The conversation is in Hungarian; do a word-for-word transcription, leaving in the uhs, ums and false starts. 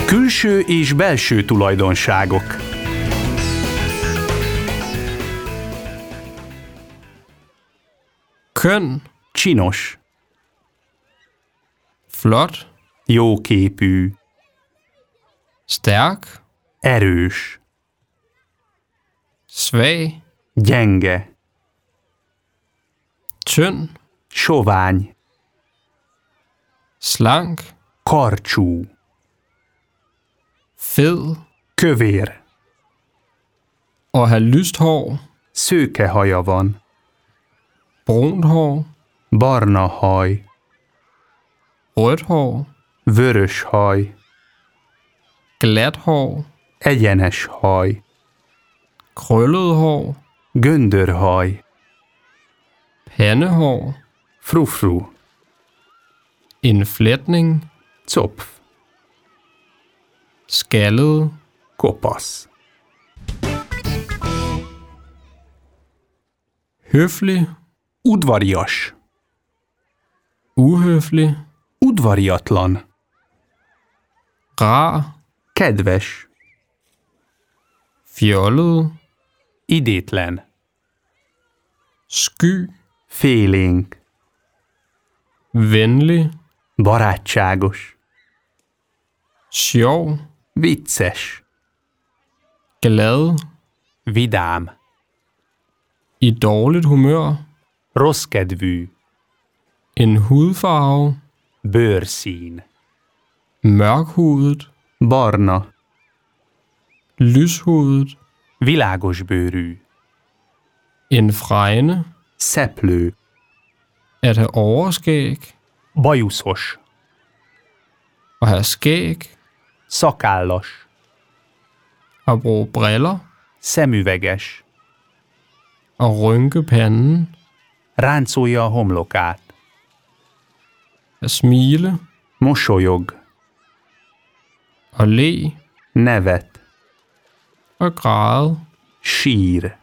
Külső és belső tulajdonságok. Kön, Csinos, flot, jóképű, stærk, erős, svag, gyenge, tynd, sovány, slank, karcsú, fed kövér, og have lyst hår, szőke haja van, brunt hår, barna haj, rødt hår, vörös haj, glat hår, egyenes haj, krøllet hår, göndörhaj, pandehår, frufru, en flætning, Zopf, skaldet, kopasz, høflig, udvarias, uhøflig, udvariatlan, rar, kedves, fjollet, idétlen, sky, félénk, venlig, barátságos, sjov, vicces, glad, vidám, i dårligt humør, rosszkedvű, en hudfarve, bőrszín, mørkhudet, barna, lyshudet, világosbőrű, en fregne, szeplő, at have overskæg, bajuszos, at have skæg, szakállas, at bruge briller, szemüveges, at rynke panden, ráncolja a homlokát, at smile, mosolyog, at le, nevet, at græde, sír,